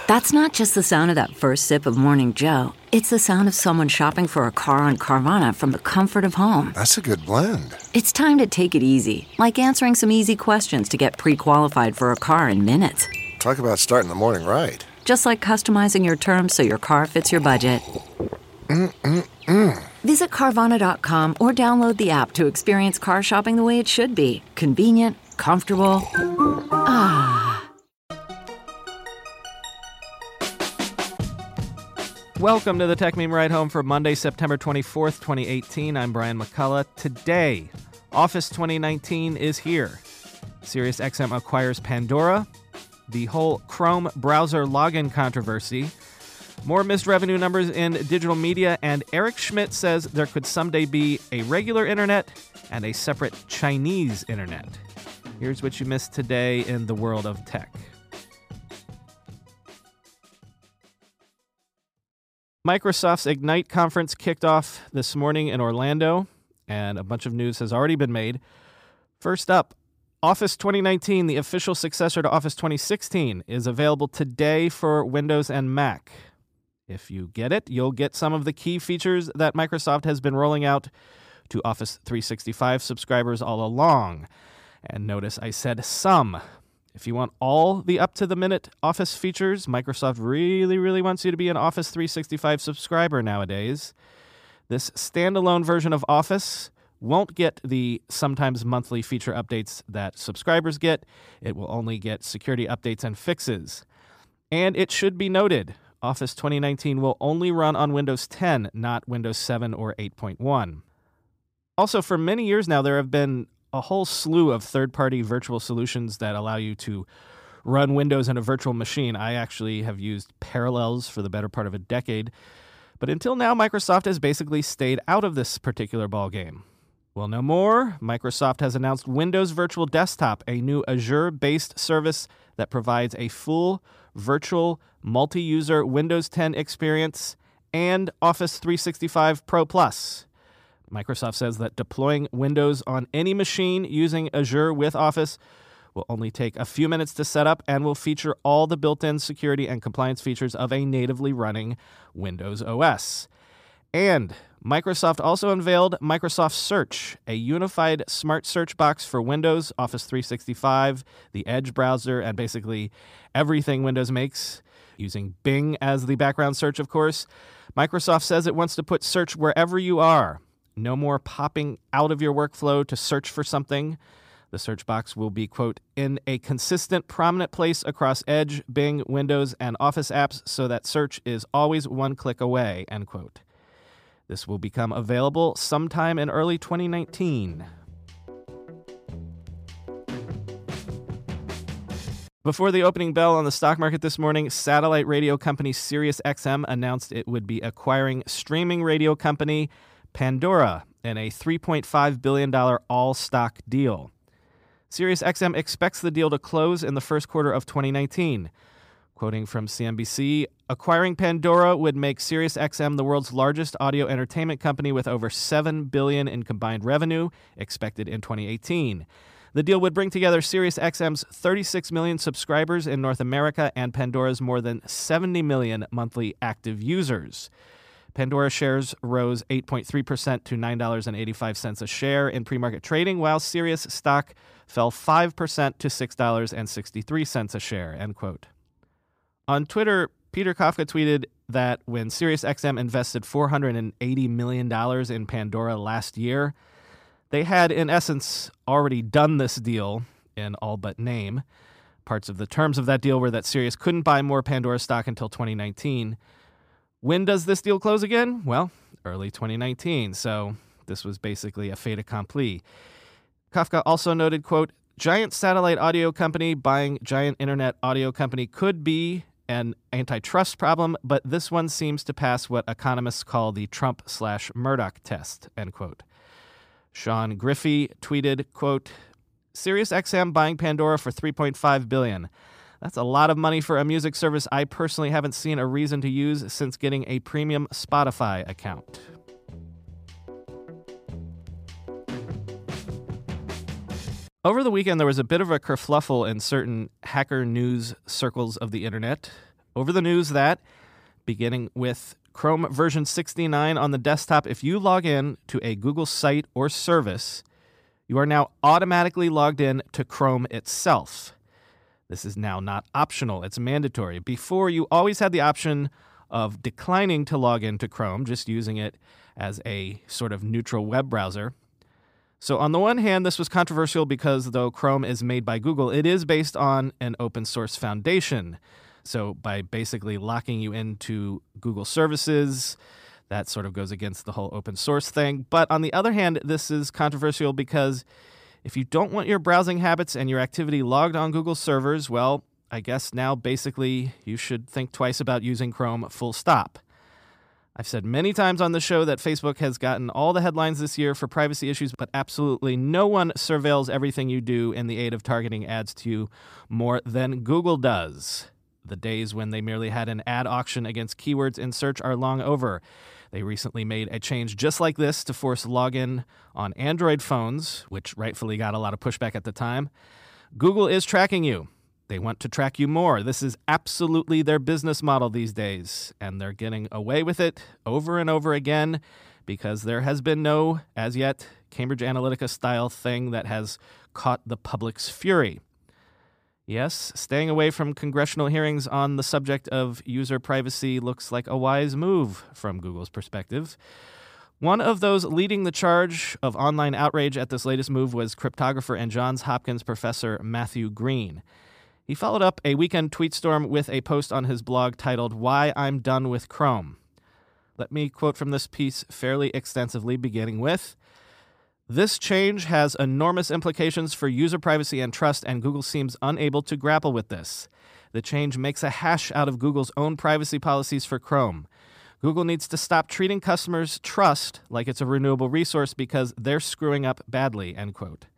That's not just the sound of that first sip of Morning Joe. It's the sound of someone shopping for a car on Carvana from the comfort of home. That's a good blend. It's time to take it easy, like answering some easy questions to get pre-qualified for a car in minutes. Talk about starting the morning right. Just like customizing your terms so your car fits your budget. Visit Carvana.com or download the app to experience car shopping the way it should be. Convenient, comfortable. Welcome to the Tech Meme Ride Home for Monday, September 24th, 2018. I'm Brian McCullough. Today, Office 2019 is here. SiriusXM acquires Pandora. The whole Chrome browser login controversy. More missed revenue numbers in digital media. And Eric Schmidt says there could someday be a regular internet and a separate Chinese internet. Here's what you missed today in the world of tech. Microsoft's Ignite conference kicked off this morning in Orlando, and a bunch of news has already been made. First up, Office 2019, the official successor to Office 2016, is available today for Windows and Mac. If you get it, you'll get some of the key features that Microsoft has been rolling out to Office 365 subscribers all along. And notice I said some. If you want all the up-to-the-minute Office features, Microsoft really wants you to be an Office 365 subscriber nowadays. This standalone version of Office won't get the sometimes monthly feature updates that subscribers get. It will only get security updates and fixes. And it should be noted, Office 2019 will only run on Windows 10, not Windows 7 or 8.1. Also, for many years now, there have been a whole slew of third-party virtual solutions that allow you to run Windows in a virtual machine. I actually have used Parallels for the better part of a decade. But until now, Microsoft has basically stayed out of this particular ballgame. Well, no more. Microsoft has announced Windows Virtual Desktop, a new Azure-based service that provides a full virtual multi-user Windows 10 experience and Office 365 Pro Plus. Microsoft says that deploying Windows on any machine using Azure with Office will only take a few minutes to set up and will feature all the built-in security and compliance features of a natively running Windows OS. And Microsoft also unveiled Microsoft Search, a unified smart search box for Windows, Office 365, the Edge browser, and basically everything Windows makes, using Bing as the background search, of course. Microsoft says it wants to put search wherever you are. No more popping out of your workflow to search for something. The search box will be, quote, in a consistent, prominent place across Edge, Bing, Windows, and Office apps so that search is always one click away, end quote. This will become available sometime in early 2019. Before the opening bell on the stock market this morning, satellite radio company SiriusXM announced it would be acquiring streaming radio company Pandora in a $3.5 billion all-stock deal. SiriusXM expects the deal to close in the first quarter of 2019. Quoting from CNBC, acquiring Pandora would make SiriusXM the world's largest audio entertainment company with over $7 billion in combined revenue expected in 2018. The deal would bring together SiriusXM's 36 million subscribers in North America and Pandora's more than 70 million monthly active users. Pandora shares rose 8.3% to $9.85 a share in pre-market trading, while Sirius stock fell 5% to $6.63 a share, end quote. On Twitter, Peter Kafka tweeted that when SiriusXM invested $480 million in Pandora last year, they had, in essence, already done this deal in all but name. Parts of the terms of that deal were that Sirius couldn't buy more Pandora stock until 2019. When does this deal close again? Well, early 2019, so this was basically a fait accompli. Kafka also noted, quote, giant satellite audio company buying giant internet audio company could be an antitrust problem, but this one seems to pass what economists call the Trump/Murdoch test, end quote. Sean Griffey tweeted, quote, SiriusXM buying Pandora for $3.5 billion. That's a lot of money for a music service I personally haven't seen a reason to use since getting a premium Spotify account. Over the weekend, there was a bit of a kerfluffle in certain hacker news circles of the internet over the news that, beginning with Chrome version 69 on the desktop, if you log in to a Google site or service, you are now automatically logged in to Chrome itself. This is now not optional, it's mandatory. Before, you always had the option of declining to log into Chrome, just using it as a sort of neutral web browser. So on the one hand, this was controversial because though Chrome is made by Google, it is based on an open source foundation. So by basically locking you into Google services, that sort of goes against the whole open source thing. But on the other hand, this is controversial because if you don't want your browsing habits and your activity logged on Google servers, well, I guess now basically you should think twice about using Chrome full stop. I've said many times on the show that Facebook has gotten all the headlines this year for privacy issues, but absolutely no one surveils everything you do in the aid of targeting ads to you more than Google does. The days when they merely had an ad auction against keywords in search are long over. They recently made a change just like this to force login on Android phones, which rightfully got a lot of pushback at the time. Google is tracking you. They want to track you more. This is absolutely their business model these days, and they're getting away with it over and over again because there has been no, as yet, Cambridge Analytica-style thing that has caught the public's fury. Yes, staying away from congressional hearings on the subject of user privacy looks like a wise move from Google's perspective. One of those leading the charge of online outrage at this latest move was cryptographer and Johns Hopkins professor Matthew Green. He followed up a weekend tweet storm with a post on his blog titled, "Why I'm Done with Chrome." Let me quote from this piece fairly extensively, beginning with, "This change has enormous implications for user privacy and trust, and Google seems unable to grapple with this. The change makes a hash out of Google's own privacy policies for Chrome. Google needs to stop treating customers' trust like it's a renewable resource because they're screwing up badly," end quote.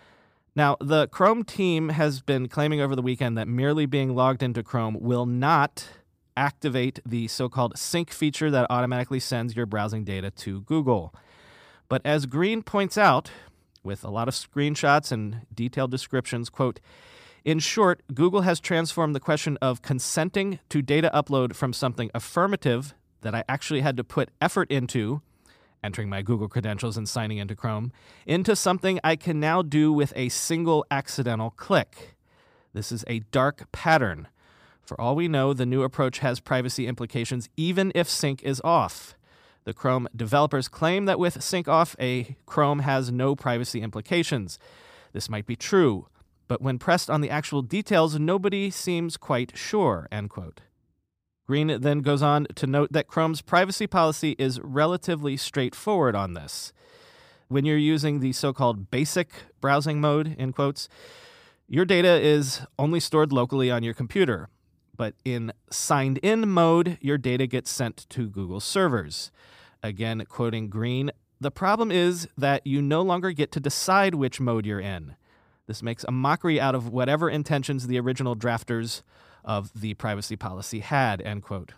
Now, the Chrome team has been claiming over the weekend that merely being logged into Chrome will not activate the so-called sync feature that automatically sends your browsing data to Google. But as Green points out, with a lot of screenshots and detailed descriptions, quote, "In short, Google has transformed the question of consenting to data upload from something affirmative that I actually had to put effort into, entering my Google credentials and signing into Chrome, into something I can now do with a single accidental click. This is a dark pattern. For all we know, the new approach has privacy implications even if sync is off. The Chrome developers claim that with sync off, Chrome has no privacy implications. This might be true, but when pressed on the actual details, nobody seems quite sure," end quote. Green then goes on to note that Chrome's privacy policy is relatively straightforward on this. When you're using the so-called basic browsing mode, in quotes, your data is only stored locally on your computer. But in signed-in mode, your data gets sent to Google servers. Again, quoting Green, "The problem is that you no longer get to decide which mode you're in. This makes a mockery out of whatever intentions the original drafters of the privacy policy had," end quote.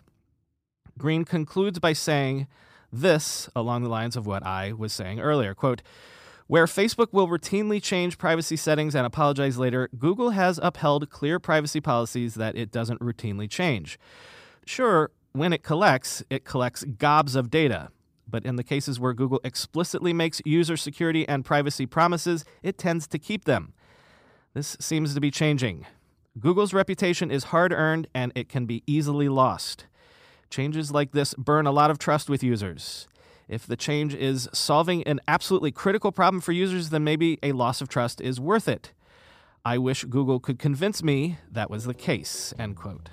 Green concludes by saying this along the lines of what I was saying earlier, quote, "Where Facebook will routinely change privacy settings and apologize later, Google has upheld clear privacy policies that it doesn't routinely change. Sure, when it collects gobs of data. But in the cases where Google explicitly makes user security and privacy promises, it tends to keep them. This seems to be changing. Google's reputation is hard-earned, and it can be easily lost. Changes like this burn a lot of trust with users. If the change is solving an absolutely critical problem for users, then maybe a loss of trust is worth it. I wish Google could convince me that was the case," end quote.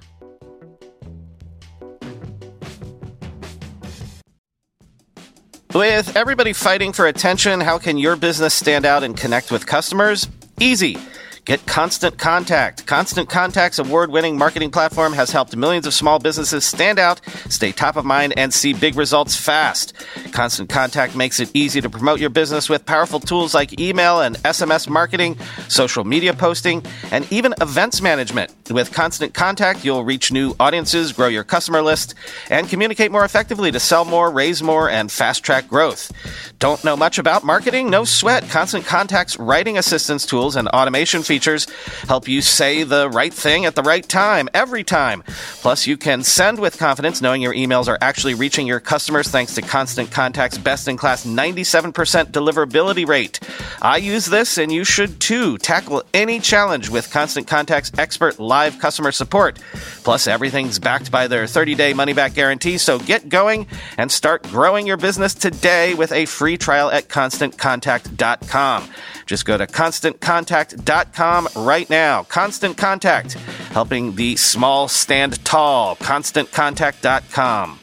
With everybody fighting for attention, how can your business stand out and connect with customers? Easy. Get Constant Contact. Constant Contact's award-winning marketing platform has helped millions of small businesses stand out, stay top of mind, and see big results fast. Constant Contact makes it easy to promote your business with powerful tools like email and SMS marketing, social media posting, and even events management. With Constant Contact, you'll reach new audiences, grow your customer list, and communicate more effectively to sell more, raise more, and fast-track growth. Don't know much about marketing? No sweat. Constant Contact's writing assistance tools and automation features help you say the right thing at the right time, every time. Plus, you can send with confidence knowing your emails are actually reaching your customers thanks to Constant Contact's best-in-class 97% deliverability rate. I use this, and you should too. Tackle any challenge with Constant Contact's expert live customer support. Plus, everything's backed by their 30-day money-back guarantee, so get going and start growing your business today with a free trial at ConstantContact.com. Just go to ConstantContact.com right now. Constant Contact, helping the small stand tall. ConstantContact.com.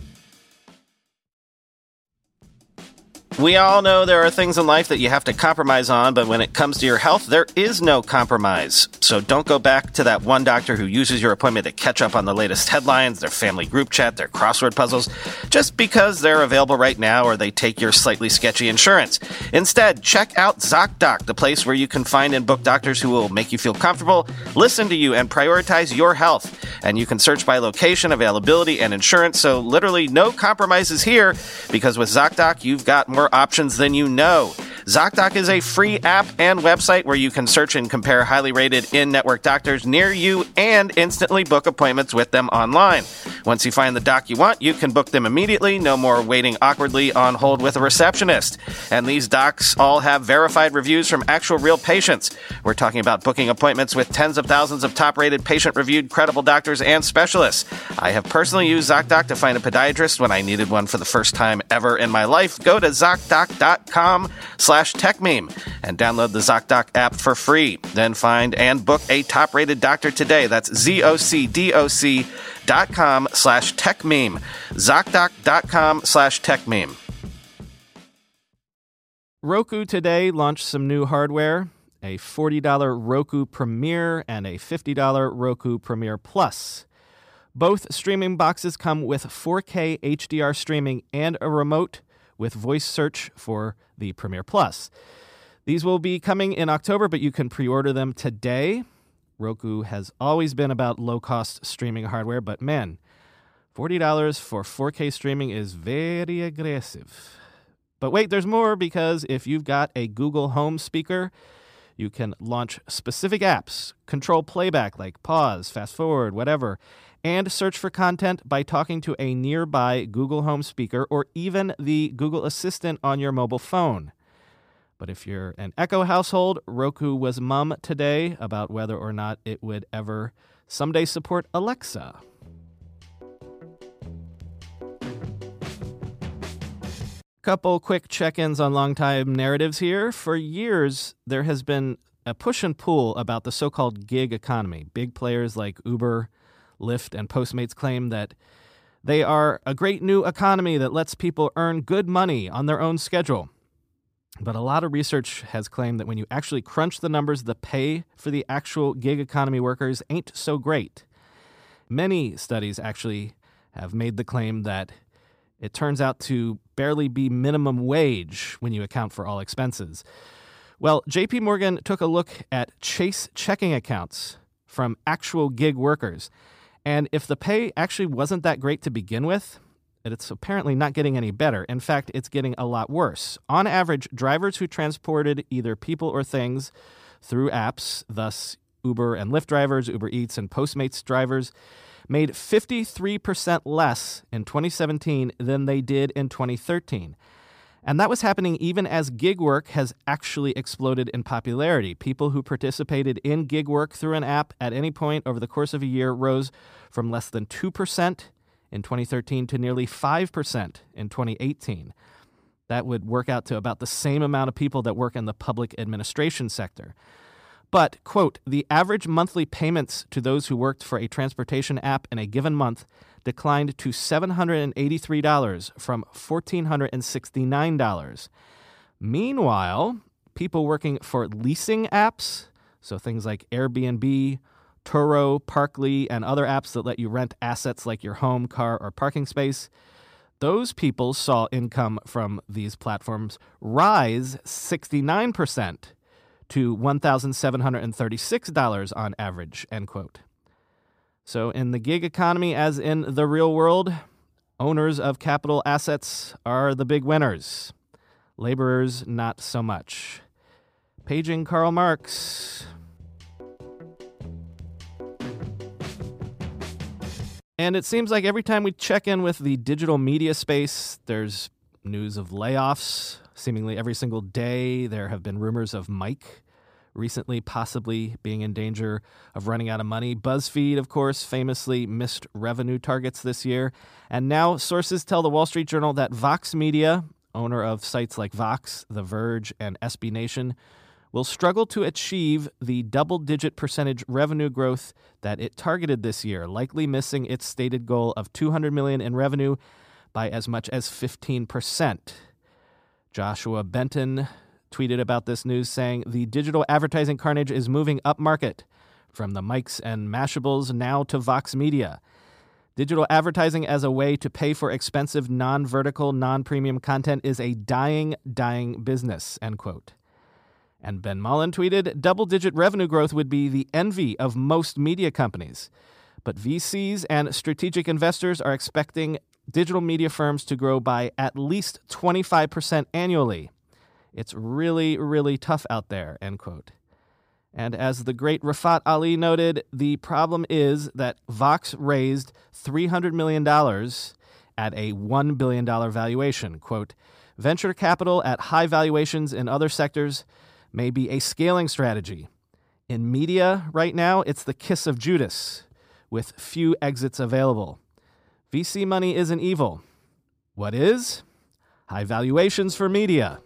We all know there are things in life that you have to compromise on, but when it comes to your health, there is no compromise. So don't go back to that one doctor who uses your appointment to catch up on the latest headlines, their family group chat, their crossword puzzles, just because they're available right now or they take your slightly sketchy insurance. Instead, check out ZocDoc, the place where you can find and book doctors who will make you feel comfortable, listen to you, and prioritize your health. And you can search by location, availability, and insurance, so literally no compromises here, because with ZocDoc, you've got more options than you know. ZocDoc is a free app and website where you can search and compare highly rated in-network doctors near you and instantly book appointments with them online. Once you find the doc you want, you can book them immediately. No more waiting awkwardly on hold with a receptionist. And these docs all have verified reviews from actual real patients. We're talking about booking appointments with tens of thousands of top-rated, patient-reviewed, credible doctors and specialists. I have personally used ZocDoc to find a podiatrist when I needed one for the first time ever in my life. Go to ZocDoc.com/TechMeme and download the ZocDoc app for free. Then find and book a top-rated doctor today. That's ZocDoc.com/TechMeme. ZocDoc.com/TechMeme. Roku today launched some new hardware, a $40 Roku Premiere and a $50 Roku Premiere Plus. Both streaming boxes come with 4K HDR streaming and a remote with voice search for the Premiere Plus. These will be coming in October, but you can pre-order them today. Roku has always been about low-cost streaming hardware, but man, $40 for 4K streaming is very aggressive. But wait, there's more, because if you've got a Google Home speaker, you can launch specific apps, control playback like pause, fast forward, whatever, and search for content by talking to a nearby Google Home speaker or even the Google Assistant on your mobile phone. But if you're an Echo household, Roku was mum today about whether or not it would ever someday support Alexa. Couple quick check-ins on long-time narratives here. For years, there has been a push and pull about the so-called gig economy. Big players like Uber, Lyft, and Postmates claim that they are a great new economy that lets people earn good money on their own schedule. But a lot of research has claimed that when you actually crunch the numbers, the pay for the actual gig economy workers ain't so great. Many studies actually have made the claim that it turns out to barely be minimum wage when you account for all expenses. Well, JP Morgan took a look at Chase checking accounts from actual gig workers. And if the pay actually wasn't that great to begin with, it's apparently not getting any better. In fact, it's getting a lot worse. On average, drivers who transported either people or things through apps, thus Uber and Lyft drivers, Uber Eats and Postmates drivers, made 53% less in 2017 than they did in 2013. And that was happening even as gig work has actually exploded in popularity. People who participated in gig work through an app at any point over the course of a year rose from less than 2% in 2013 to nearly 5% in 2018. That would work out to about the same amount of people that work in the public administration sector. But, quote, the average monthly payments to those who worked for a transportation app in a given month declined to $783 from $1,469. Meanwhile, people working for leasing apps, so things like Airbnb, Turo, Parkly, and other apps that let you rent assets like your home, car, or parking space, those people saw income from these platforms rise 69% to $1,736 on average, end quote. So in the gig economy, as in the real world, owners of capital assets are the big winners. Laborers, not so much. Paging Karl Marx. And it seems like every time we check in with the digital media space, there's news of layoffs. Seemingly every single day, there have been rumors of Mike recently possibly being in danger of running out of money. BuzzFeed, of course, famously missed revenue targets this year. And now sources tell the Wall Street Journal that Vox Media, owner of sites like Vox, The Verge, and SB Nation, will struggle to achieve the double-digit percentage revenue growth that it targeted this year, likely missing its stated goal of $200 million in revenue by as much as 15%. Joshua Benton tweeted about this news saying, "The digital advertising carnage is moving upmarket, from the Mikes and Mashables now to Vox Media. Digital advertising as a way to pay for expensive non-vertical, non-premium content is a dying business," end quote. And Ben Mullen tweeted, "Double-digit revenue growth would be the envy of most media companies. But VCs and strategic investors are expecting digital media firms to grow by at least 25% annually. It's really, really tough out there," end quote. And as the great Rafat Ali noted, the problem is that Vox raised $300 million at a $1 billion valuation. Quote, "Venture capital at high valuations in other sectors may be a scaling strategy. In media right now, it's the kiss of Judas, with few exits available. VC money isn't evil. What is? High valuations for media."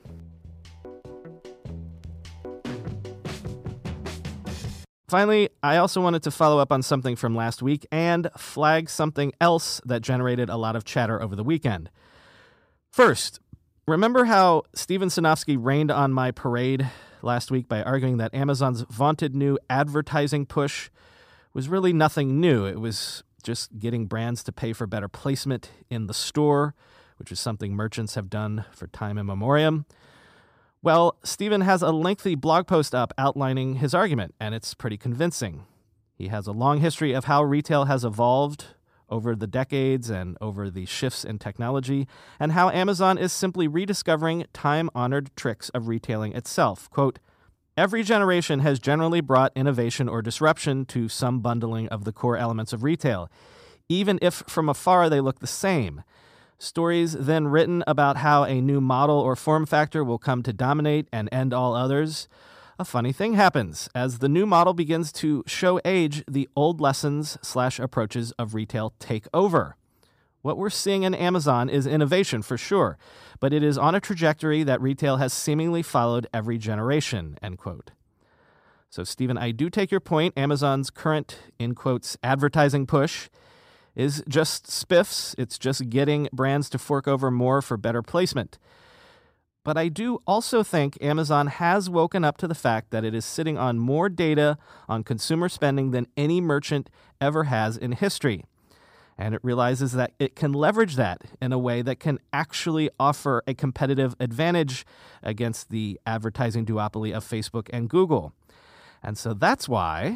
Finally, I also wanted to follow up on something from last week and flag something else that generated a lot of chatter over the weekend. First, remember how Steven Sinofsky rained on my parade last week by arguing that Amazon's vaunted new advertising push was really nothing new. It was just getting brands to pay for better placement in the store, which is something merchants have done for time immemorial. Well, Steven has a lengthy blog post up outlining his argument, and it's pretty convincing. He has a long history of how retail has evolved over the decades and over the shifts in technology, and how Amazon is simply rediscovering time-honored tricks of retailing itself. Quote, "Every generation has generally brought innovation or disruption to some bundling of the core elements of retail, even if from afar they look the same. Stories then written about how a new model or form factor will come to dominate and end all others. A funny thing happens. As the new model begins to show age, the old lessons/approaches of retail take over. What we're seeing in Amazon is innovation for sure, but it is on a trajectory that retail has seemingly followed every generation," end quote. So, Stephen, I do take your point. Amazon's current, in quotes, advertising push is just spiffs. It's just getting brands to fork over more for better placement. But I do also think Amazon has woken up to the fact that it is sitting on more data on consumer spending than any merchant ever has in history. And it realizes that it can leverage that in a way that can actually offer a competitive advantage against the advertising duopoly of Facebook and Google. And so that's why,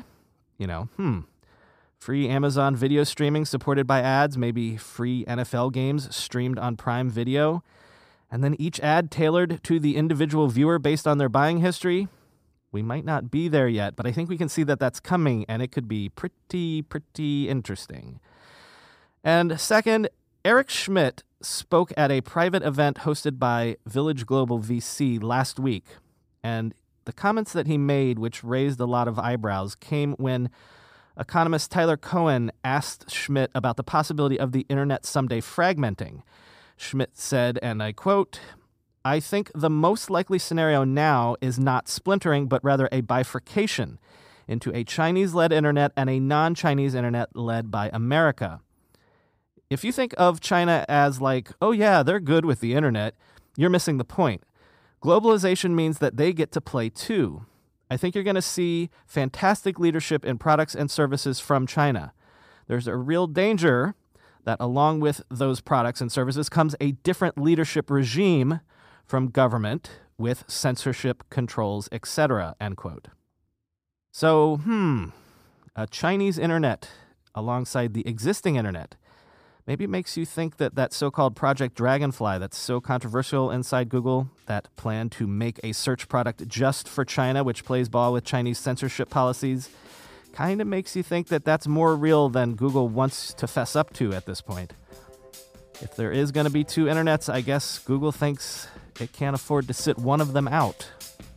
free Amazon video streaming supported by ads, maybe free NFL games streamed on Prime Video, and then each ad tailored to the individual viewer based on their buying history. We might not be there yet, but I think we can see that that's coming, and it could be pretty interesting. And second, Eric Schmidt spoke at a private event hosted by Village Global VC last week, and the comments that he made, which raised a lot of eyebrows, came when economist Tyler Cohen asked Schmidt about the possibility of the internet someday fragmenting. Schmidt said, and I quote, "I think the most likely scenario now is not splintering, but rather a bifurcation into a Chinese-led internet and a non-Chinese internet led by America. If you think of China as like, oh yeah, they're good with the internet, you're missing the point. Globalization means that they get to play too. I think you're going to see fantastic leadership in products and services from China. There's a real danger that along with those products and services comes a different leadership regime from government with censorship, controls, etc., end quote. So, a Chinese internet alongside the existing internet. Maybe it makes you think that that so-called Project Dragonfly that's so controversial inside Google, that plan to make a search product just for China, which plays ball with Chinese censorship policies, kind of makes you think that that's more real than Google wants to fess up to at this point. If there is going to be two internets, I guess Google thinks it can't afford to sit one of them out.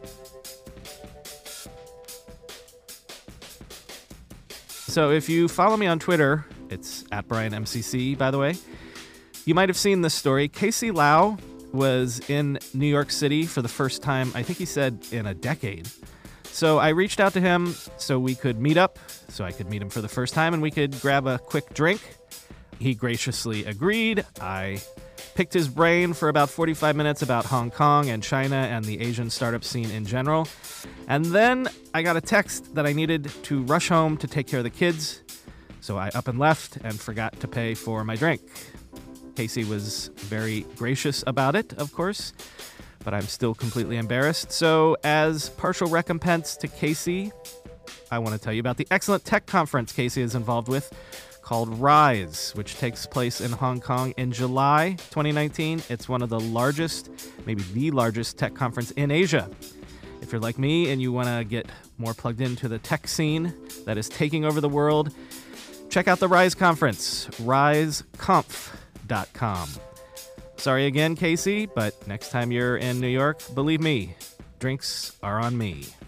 So if you follow me on Twitter, it's @BrianMCC, by the way, you might have seen this story. Casey Lau was in New York City for the first time, I think he said in a decade. So I reached out to him so we could meet up, so I could meet him for the first time and we could grab a quick drink. He graciously agreed. I picked his brain for about 45 minutes about Hong Kong and China and the Asian startup scene in general. And then I got a text that I needed to rush home to take care of the kids. So I up and left and forgot to pay for my drink. Casey was very gracious about it, of course, but I'm still completely embarrassed. So as partial recompense to Casey, I want to tell you about the excellent tech conference Casey is involved with called Rise, which takes place in Hong Kong in July 2019. It's one of the largest, maybe the largest tech conference in Asia. If you're like me and you want to get more plugged into the tech scene that is taking over the world, check out the Rise conference, riseconf.com. Sorry again, Casey, but next time you're in New York, believe me, drinks are on me.